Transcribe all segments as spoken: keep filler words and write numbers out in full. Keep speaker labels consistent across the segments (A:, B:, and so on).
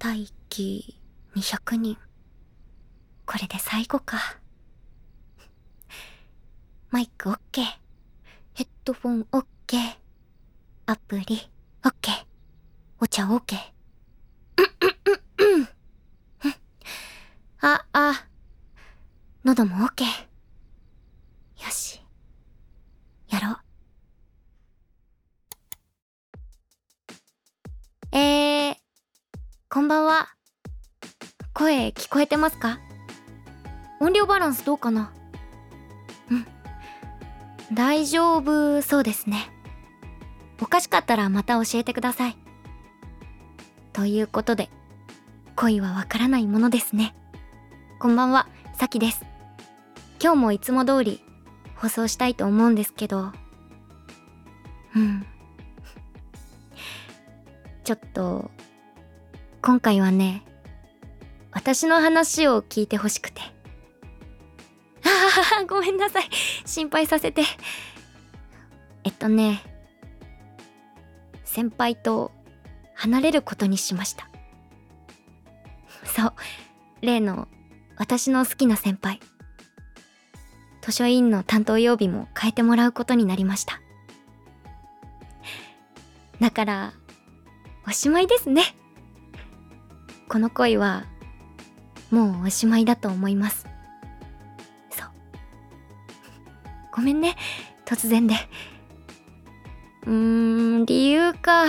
A: 会期にひゃくにん。これで最後か。マイクオッケー。ヘッドフォンオッケー。アプリオッケー。お茶オッケー。あ、あ。喉もオッケー。よし。やろう。えー、こんばんは。声聞こえてますか？音量バランスどうかな？うん。大丈夫そうですね。おかしかったらまた教えてください。ということで、恋はわからないものですね。こんばんは、さきです。今日もいつも通り放送したいと思うんですけど、うん。ちょっと、今回はね、私の話を聞いてほしくて。ああ、ごめんなさい。心配させて。えっとね、先輩と離れることにしました。そう、例の私の好きな先輩。図書委員の担当曜日も変えてもらうことになりました。だから、おしまいですね。この恋は、もうおしまいだと思います。そう。ごめんね、突然で。うーん、理由か。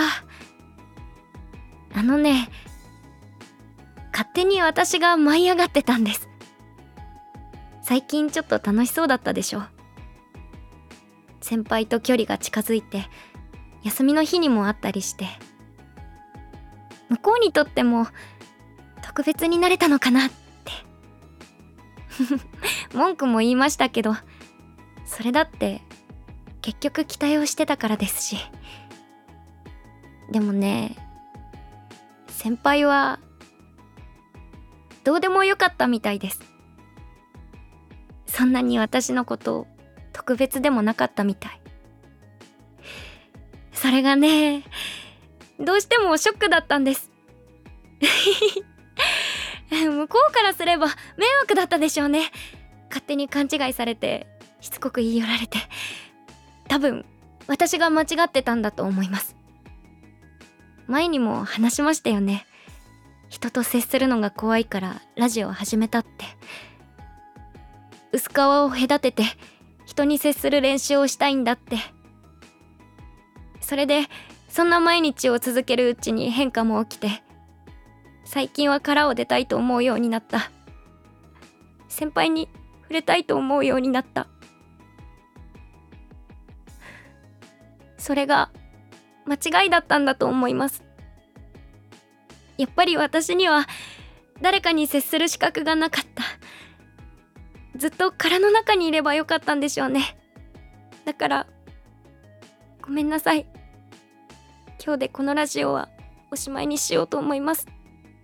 A: あのね、勝手に私が舞い上がってたんです。最近ちょっと楽しそうだったでしょ。先輩と距離が近づいて、休みの日にも会ったりして、向こうにとっても特別になれたのかなって。文句も言いましたけど、それだって結局期待をしてたからですし。でもね、先輩はどうでもよかったみたいです。そんなに私のこと特別でもなかったみたい。それがね、どうしてもショックだったんです。向こうからすれば迷惑だったでしょうね。勝手に勘違いされて、しつこく言い寄られて。多分私が間違ってたんだと思います。前にも話しましたよね。人と接するのが怖いからラジオを始めたって。薄皮を隔てて人に接する練習をしたいんだって。それでそんな毎日を続けるうちに変化も起きて、最近は殻を出たいと思うようになった。先輩に触れたいと思うようになった。それが間違いだったんだと思います。やっぱり私には誰かに接する資格がなかった。ずっと殻の中にいればよかったんでしょうね。だからごめんなさい。今日でこのラジオはおしまいにしようと思います。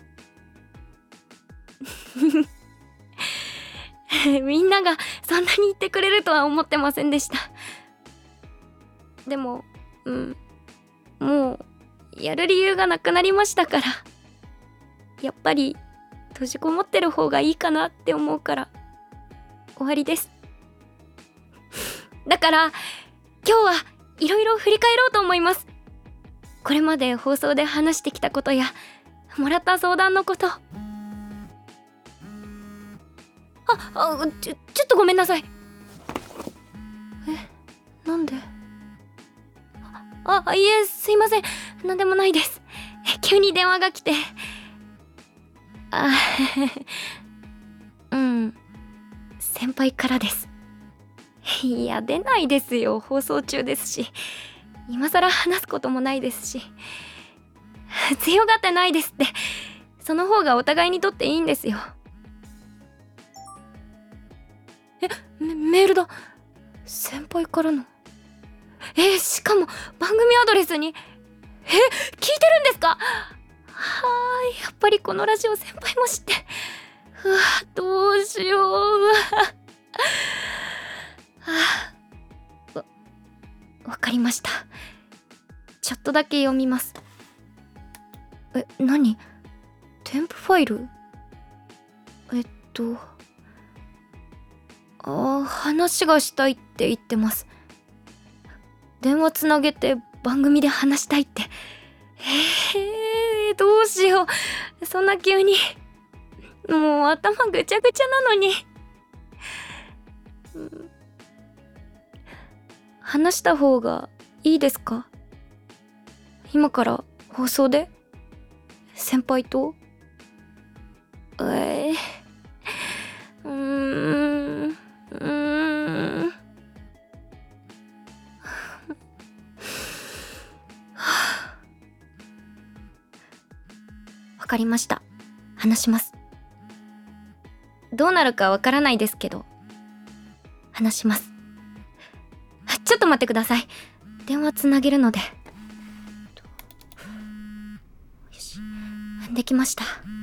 A: みんながそんなに言ってくれるとは思ってませんでした。でも、うん、もうやる理由がなくなりましたから。やっぱり閉じこもってる方がいいかなって思うから終わりです。だから今日はいろいろ振り返ろうと思います。これまで放送で話してきたことやもらった相談のこと。あ、あ、ちょ、ちょっとごめんなさい。え、なんで？あ、あ、いえ、すいません。なんでもないです。急に電話が来て。あ、うん。先輩からです。いや、出ないですよ。放送中ですし。今更話すこともないですし。強がってないですって。その方がお互いにとっていいんですよ。え、メ、メールだ。先輩からの。えー、しかも番組アドレスに。え、聞いてるんですか？はーい、やっぱりこのラジオ先輩も知って。うわ、どうしよう。うわ。はあ、わ、わかりました。ちょっとだけ読みます。え、何？ 添付ファイル？えっとあー話がしたいって言ってます。電話つなげて番組で話したいって。えー、どうしよう、そんな急に。もう頭ぐちゃぐちゃなのに。話した方がいいですか？今から放送で先輩と？えー、うーんうーんわかりました。話します。どうなるかわからないですけど話します。ちょっと待ってください。電話つなげるので。よし、できました。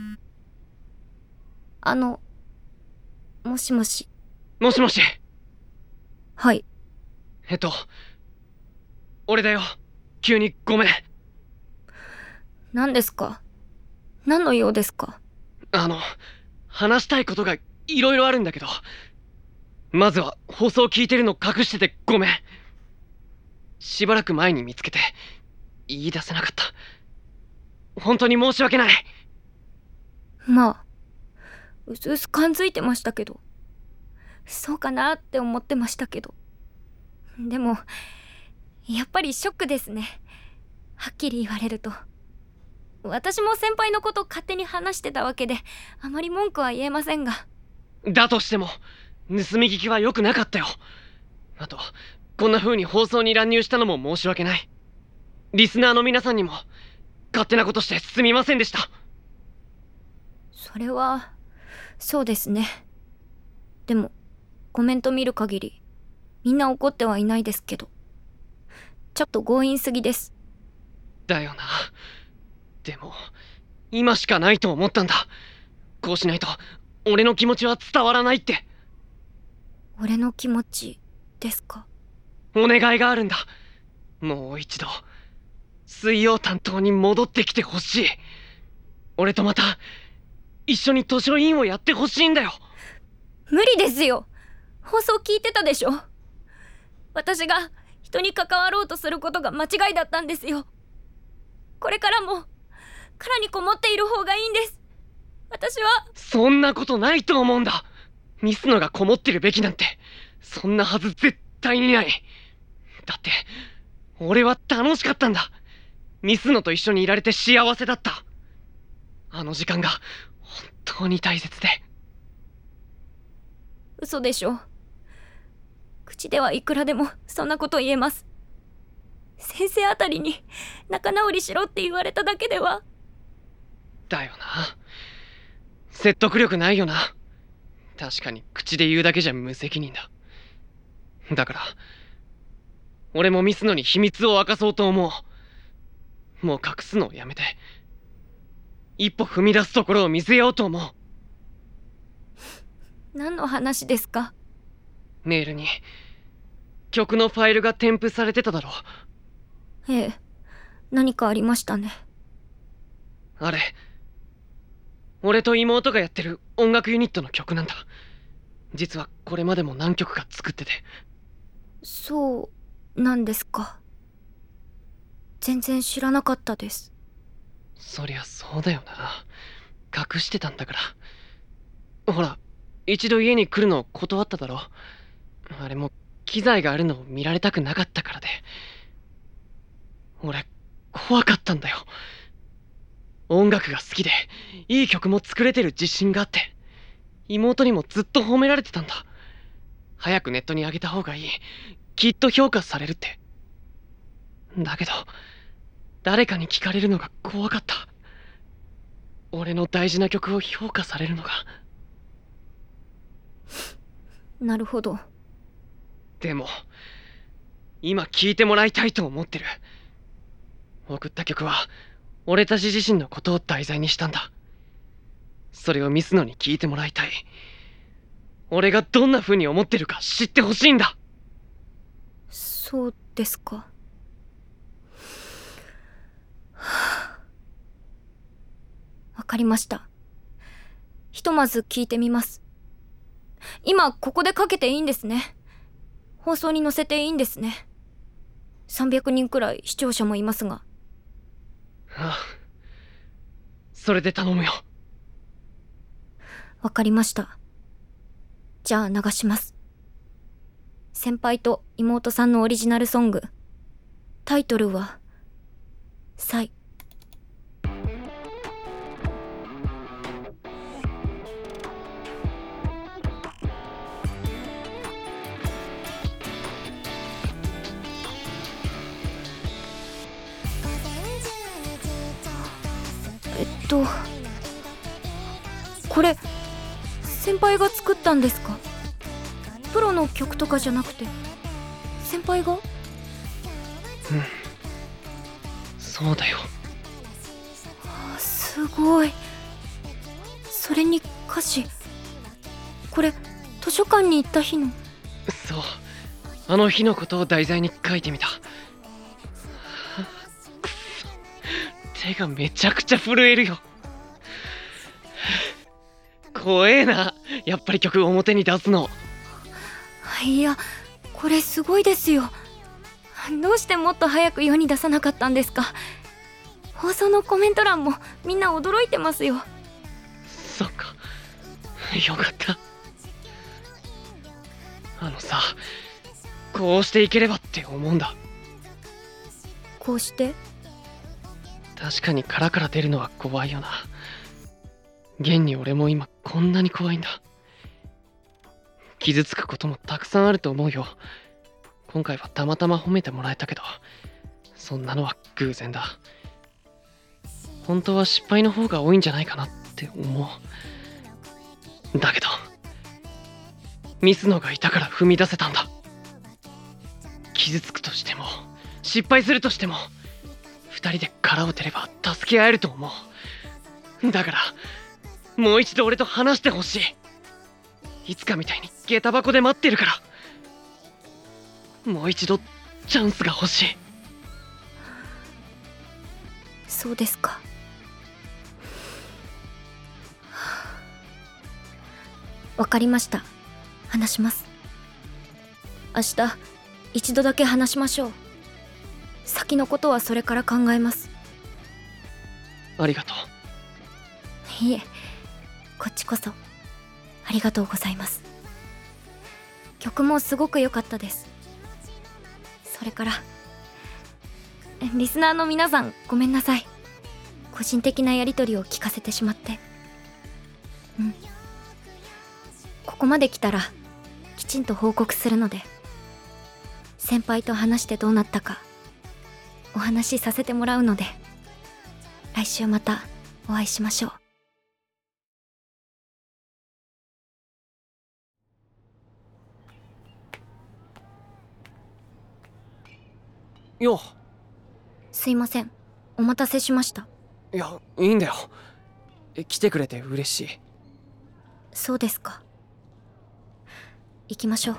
A: あのもしもし。
B: もしもし。
A: はい。
B: えっと俺だよ。急にごめん。
A: 何ですか？何の用ですか？
B: あの話したいことがいろいろあるんだけど、まずは放送聞いてるの隠しててごめん。しばらく前に見つけて言い出せなかった。本当に申し訳ない。
A: まあうすうす感づいてましたけど、そうかなって思ってましたけど、でもやっぱりショックですね、はっきり言われると。私も先輩のこと勝手に話してたわけであまり文句は言えませんが。
B: だとしても盗み聞きは良くなかったよ。あとこんな風に放送に乱入したのも申し訳ない。リスナーの皆さんにも勝手なことしてすみませんでした。
A: それはそうですね。でもコメント見る限りみんな怒ってはいないですけど、ちょっと強引すぎです。
B: だよな。でも今しかないと思ったんだ。こうしないと俺の気持ちは伝わらないって。
A: 俺の気持ちですか？
B: お願いがあるんだ。もう一度水曜担当に戻ってきてほしい。俺とまた一緒に図書委員をやってほしいんだよ。
A: 無理ですよ。放送聞いてたでしょ。私が人に関わろうとすることが間違いだったんですよ。これからも殻にこもっている方がいいんです。私は。
B: そんなことないと思うんだ。ミスノがこもってるべきなんてそんなはず絶対にない。だって俺は楽しかったんだ。ミスノと一緒にいられて幸せだった。あの時間が本当に大切で。
A: 嘘でしょ。口ではいくらでもそんなこと言えます。先生あたりに仲直りしろって言われただけでは。
B: だよな。説得力ないよな。確かに口で言うだけじゃ無責任だ。だから俺もミスノに秘密を明かそうと思う。もう隠すのをやめて一歩踏み出すところを見せようと思う。
A: 何の話ですか？
B: メールに曲のファイルが添付されてただろ。
A: ええ、何かありましたね。
B: あれ俺と妹がやってる音楽ユニットの曲なんだ。実はこれまでも何曲か作ってて。
A: そうなんですか。全然知らなかったです。
B: そりゃそうだよな。隠してたんだから。ほら一度家に来るのを断っただろ。あれも機材があるのを見られたくなかったからで。俺怖かったんだよ。音楽が好きでいい曲も作れてる自信があって、妹にもずっと褒められてたんだ。早くネットに上げた方がいい、きっと評価されるって。だけど誰かに聞かれるのが怖かった。俺の大事な曲を評価されるのが。
A: なるほど。
B: でも今聴いてもらいたいと思ってる。送った曲は俺たち自身のことを題材にしたんだ。それをミスノに聞いてもらいたい。俺がどんな風に思ってるか知ってほしいんだ。
A: そうですか。わかりました。ひとまず聞いてみます。今ここでかけていいんですね。放送に載せていいんですね。さんびゃくにんくらい視聴者もいますが。
B: ああ、それで頼むよ。
A: わかりました。じゃあ流します。先輩と妹さんのオリジナルソング。タイトルは「サイ」。えっとこれ先輩が作ったんですか？プロの曲とかじゃなくて先輩が？
B: うん、そうだよ。
A: あ、すごい。それに歌詞、これ図書館に行った日の。
B: そう、あの日のことを題材に書いてみた。くそ、手がめちゃくちゃ震えるよ。怖えな、やっぱり曲表に出すの。
A: いや、これすごいですよ。どうしてもっと早く世に出さなかったんですか？放送のコメント欄もみんな驚いてますよ。
B: そっか、よかった。あのさ、こうしていければって思うんだ。
A: こうして？
B: 確かに殻から出るのは怖いよな。現に俺も今こんなに怖いんだ。傷つくこともたくさんあると思うよ。今回はたまたま褒めてもらえたけど、そんなのは偶然だ。本当は失敗の方が多いんじゃないかなって思う。だけどミスのがいたから踏み出せたんだ。傷つくとしても失敗するとしても二人で殻を出れば助け合えると思う。だからもう一度俺と話してほしい。いつかみたいに下駄箱で待ってるから。もう一度チャンスが欲しい。
A: そうですか。わかりました。話します。明日一度だけ話しましょう。先のことはそれから考えます。
B: ありがと
A: う。いえ、こっちこそありがとうございます。曲もすごく良かったです。それからリスナーの皆さん、ごめんなさい。個人的なやり取りを聞かせてしまって。うん、ここまで来たらきちんと報告するので、先輩と話してどうなったかお話しさせてもらうので、来週またお会いしましょ
B: う。よ
A: う。すいません、お待たせしました。
B: いや、いいんだよ。来てくれて嬉しい。
A: そうですか。行きましょう。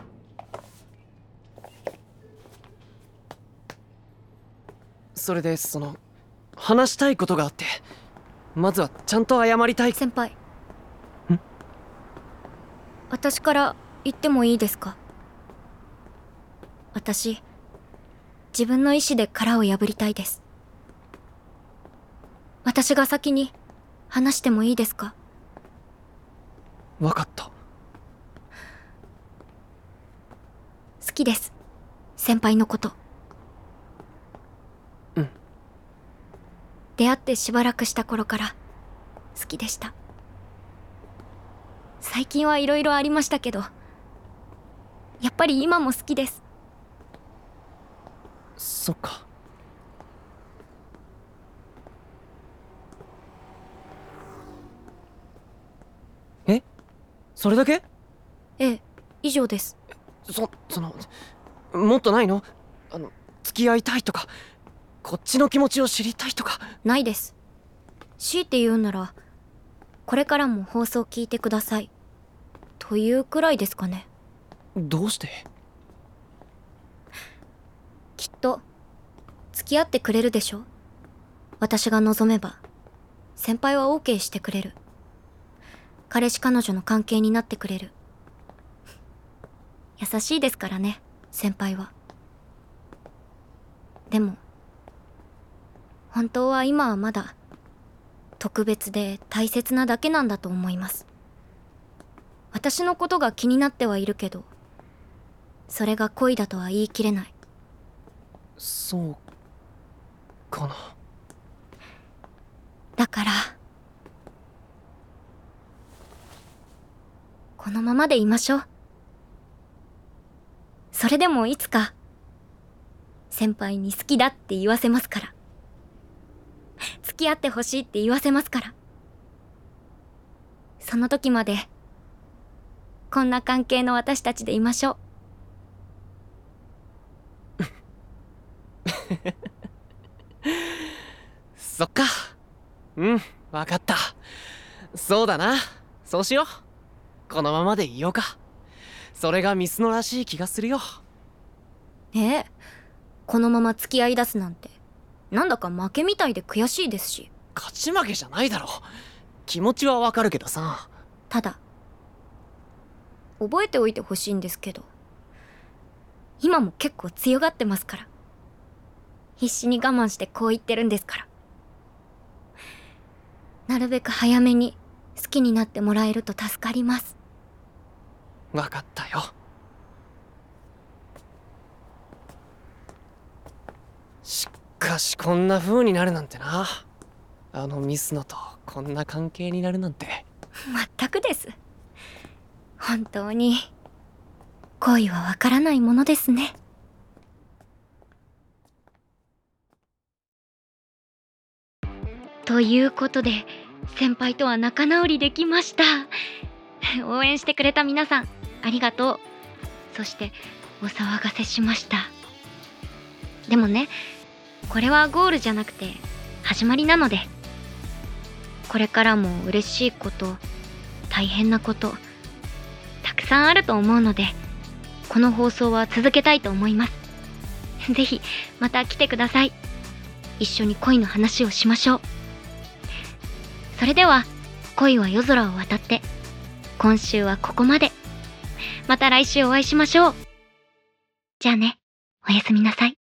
B: それでその話したいことがあって、まずはちゃんと謝りたい。
A: 先輩、
B: ん？
A: 私から言ってもいいですか？私、自分の意志で殻を破りたいです。私が先に話してもいいですか？
B: わかった。
A: 好きです、先輩のこと。
B: うん。
A: 出会ってしばらくした頃から好きでした。最近はいろいろありましたけど、やっぱり今も好きです。
B: そっか。え？それだけ？
A: ええ、以上です。
B: そ、その、もっとないの？あの、付き合いたいとか、こっちの気持ちを知りたいとか。
A: ないです。強いて言うなら、これからも放送聞いてくださいというくらいですかね。
B: どうして？
A: きっと付き合ってくれるでしょ、私が望めば。 先輩は オーケー してくれる。彼氏彼女の関係になってくれる。優しいですからね、先輩は。でも本当は今はまだ特別で大切なだけなんだと思います。私のことが気になってはいるけど、それが恋だとは言い切れない。
B: そうかな。
A: だからこのままでいましょう。それでもいつか先輩に好きだって言わせますから。付き合ってほしいって言わせますから。その時までこんな関係の私たちでいましょう。
B: そっか。うん、わかった。そうだな。そうしよう。このままでいようか。それがミスノらしい気がするよ。
A: ええ、このまま付き合い出すなんてなんだか負けみたいで悔しいですし。
B: 勝ち負けじゃないだろ。気持ちはわかるけどさ。
A: ただ覚えておいてほしいんですけど、今も結構強がってますから。必死に我慢してこう言ってるんですから。なるべく早めに好きになってもらえると助かります。
B: わかったよ。しかしこんな風になるなんてな。あのミスノとこんな関係になるなんて。
A: まったくです。本当に恋はわからないものですね。ということで先輩とは仲直りできました。応援してくれた皆さんありがとう。そしてお騒がせしました。でもね、これはゴールじゃなくて始まりなので、これからも嬉しいこと、大変なことたくさんあると思うので、この放送は続けたいと思います。ぜひまた来てください。一緒に恋の話をしましょう。それでは恋は夜空を渡って、今週はここまで。また来週お会いしましょう。じゃあね、おやすみなさい。